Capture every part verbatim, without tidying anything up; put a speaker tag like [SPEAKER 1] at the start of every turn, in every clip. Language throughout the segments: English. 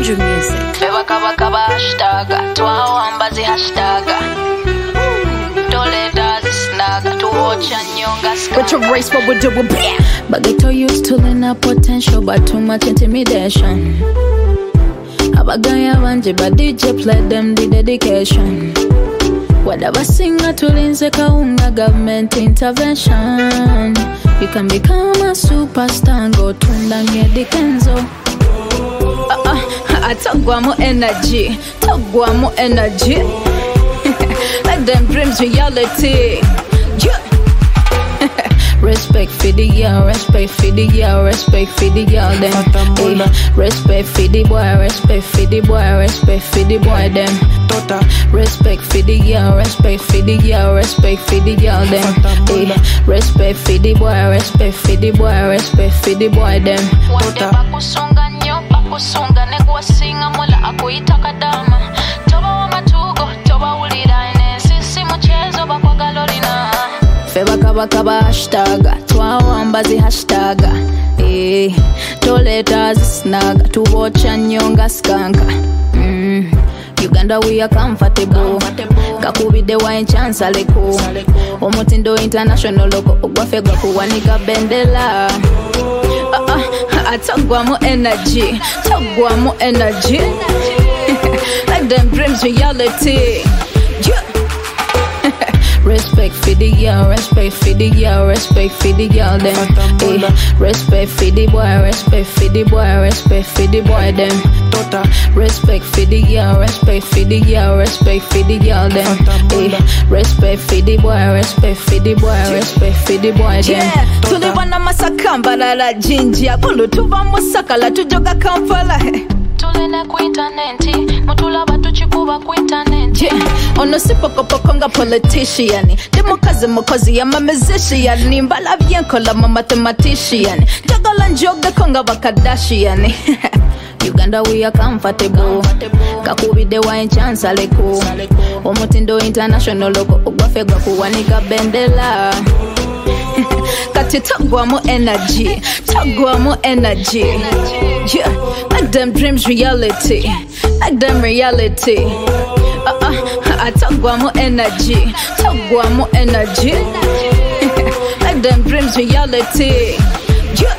[SPEAKER 1] Andrew Music.
[SPEAKER 2] Feva kaba kaba hashtag, twawambazi hashtag. Toleta zisnaga, tuocha nyonga ska.
[SPEAKER 1] But your race, what we do, but they told you to learn a potential, but too much intimidation. Abagaya banje, but D J play them the dedication. Whatever singer to linze kaunga government intervention. You can become a superstar and go tunda ngedi kenzo. Uh uh, atagwa mo energy, tagwa mo energy. Let them dreams reality. Yeah. Respect for the girl, respect for the girl, respect for the girl them. Hey, respect for the boy, respect for the boy, respect for the boy them. Tota. Respect for the girl, respect for the girl, respect for the girl them. Hey, respect for the boy, respect for the boy, respect for the boy them.
[SPEAKER 2] Tota. Bakusunga nyo, bakusunga negwa singa mula akuita kadama. Toba wa matugo, toba ulida ine sisi mchezo bakwa galorina.
[SPEAKER 1] Feva kaba kaba hashtag, twawambazi hashtag. Eh, toleta zisnaga, tuocha nyonga skanka. Mm. Uganda we are comfortable. Kakubide wa chance aleko. Omutindo international loko ogwafegwa kuwanika bendela. Ah ah, atagwa mo energy, tagwa mo energy. Let them dreams reality. Yeah. Respect for the girl, respect for the girl, respect for the girl them. Hey, respect for the boy, respect for the boy, respect for the boy them. Tota. Respect for the girl, respect for the girl, respect for the girl them. Hey, respect for the boy, respect for the boy, respect for the boy them.
[SPEAKER 3] Yeah, tulibana masakamba la la jinja, kulu tuva musaka la tujoga Kampala.
[SPEAKER 2] Tulene ku interneti, mutulaba tuchikuba ku interneti.
[SPEAKER 3] Yeah, ono sipoko pokonga politician. Demokazi mokozi ya ma musician. Mbala byenkola ma mathematician. Jagala njoga konga bakadashian.
[SPEAKER 1] Uganda we are comfortable. Kakubide wa chance aleko. Omutindo international loko ogwafegwa kuwanika bendela.
[SPEAKER 3] Kati tagwa mo energy, tagwa mo energy. Yeah, make them dreams reality, make them reality. Uh uh, atagwa mo energy, tagwa mo energy. Make them dreams reality. Yeah.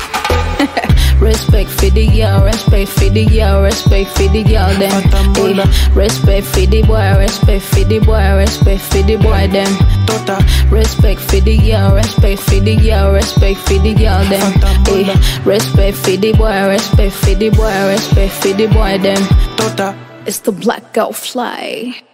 [SPEAKER 1] Respect for the girl, respect for the girl, respect for the girl them. Hey, respect for the boy, respect for the boy, respect for the boy them. Tota. Respect for the girl, respect for the girl, respect for the girl them. Hey, respect for the boy, respect for the boy, respect for the boy them. Tota.
[SPEAKER 3] It's the Black Girl Fly.